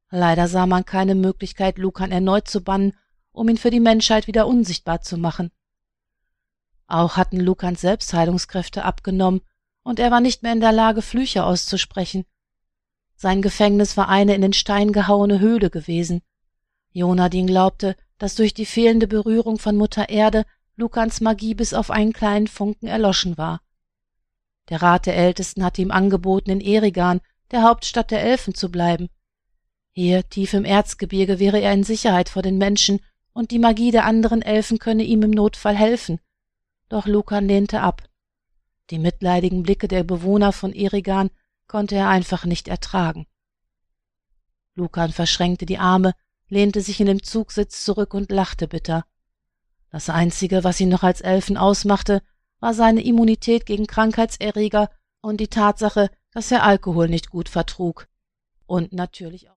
Leider sah man keine Möglichkeit, Lucan erneut zu bannen, um ihn für die Menschheit wieder unsichtbar zu machen. Auch hatten Lucans Selbstheilungskräfte abgenommen, und er war nicht mehr in der Lage, Flüche auszusprechen. Sein Gefängnis war eine in den Stein gehauene Höhle gewesen. Jonadin glaubte, dass durch die fehlende Berührung von Mutter Erde Lucans Magie bis auf einen kleinen Funken erloschen war. Der Rat der Ältesten hatte ihm angeboten, in Erigan, der Hauptstadt der Elfen, zu bleiben. Hier, tief im Erzgebirge, wäre er in Sicherheit vor den Menschen, und die Magie der anderen Elfen könne ihm im Notfall helfen. Doch Lucan lehnte ab. Die mitleidigen Blicke der Bewohner von Erigan konnte er einfach nicht ertragen. Lucan verschränkte die Arme, lehnte sich in dem Zugsitz zurück und lachte bitter. Das Einzige, was ihn noch als Elfen ausmachte, war seine Immunität gegen Krankheitserreger und die Tatsache, dass er Alkohol nicht gut vertrug. Und natürlich auch